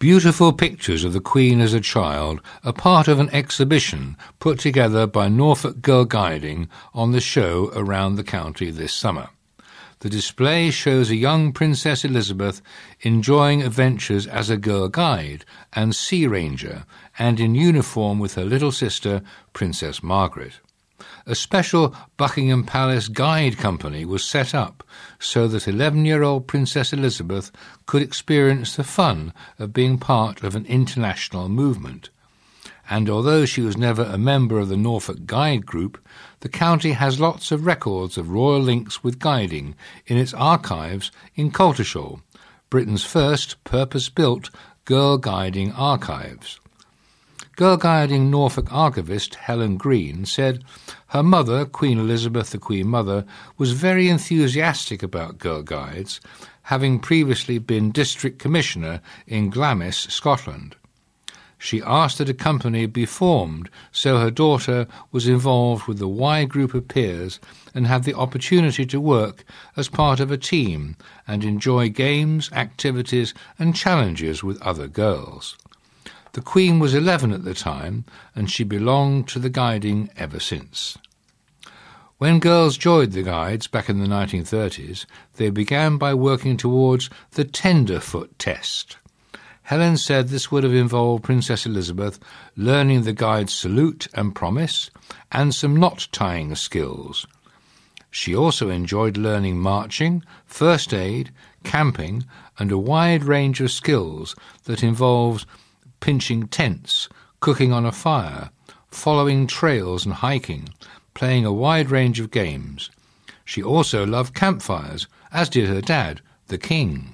Beautiful pictures of the Queen as a child are part of an exhibition put together by Norfolk Girl Guiding on the show around the county this summer. The display shows a young Princess Elizabeth enjoying adventures as a girl guide and sea ranger, and in uniform with her little sister, Princess Margaret. A special Buckingham Palace guide company was set up so that 11-year-old Princess Elizabeth could experience the fun of being part of an international movement. And although she was never a member of the Norfolk Guide Group, the county has lots of records of royal links with guiding in its archives in Coltishall, Britain's first purpose-built girl guiding archives. Girl Guiding Norfolk archivist Helen Green said her mother, Queen Elizabeth the Queen Mother, was very enthusiastic about girl guides, having previously been district commissioner in Glamis, Scotland. She asked that a company be formed so her daughter was involved with a wide group of peers and had the opportunity to work as part of a team and enjoy games, activities and challenges with other girls. The Queen was 11 at the time, and she belonged to the guiding ever since. When girls joined the guides back in the 1930s, they began by working towards the tenderfoot test. Helen said this would have involved Princess Elizabeth learning the guide's salute and promise, and some knot-tying skills. She also enjoyed learning marching, first aid, camping, and a wide range of skills that involves pinching tents, cooking on a fire, following trails and hiking, playing a wide range of games. She also loved campfires, as did her dad, the King.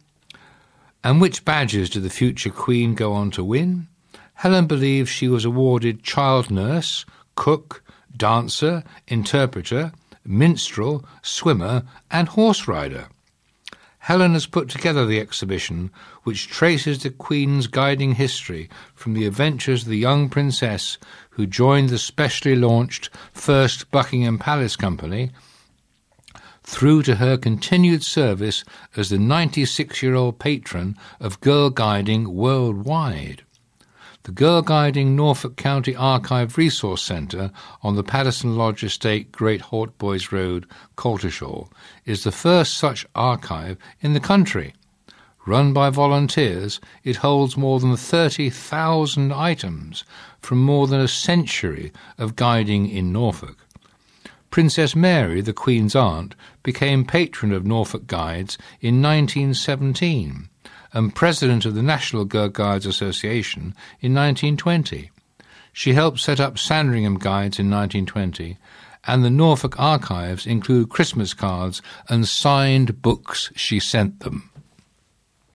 And which badges did the future Queen go on to win? Helen believes she was awarded child nurse, cook, dancer, interpreter, minstrel, swimmer, and horse rider. Helen has put together the exhibition, which traces the Queen's guiding history from the adventures of the young princess who joined the specially launched first Buckingham Palace Company, through to her continued service as the 96-year-old patron of girl guiding worldwide. The Girl Guiding Norfolk County Archive Resource Centre on the Paddison Lodge Estate, Great Hawtboys Road, Coltishall, is the first such archive in the country. Run by volunteers, it holds more than 30,000 items from more than a century of guiding in Norfolk. Princess Mary, the Queen's aunt, became patron of Norfolk Guides in 1917 and president of the National Girl Guides Association in 1920. She helped set up Sandringham Guides in 1920, and the Norfolk archives include Christmas cards and signed books she sent them.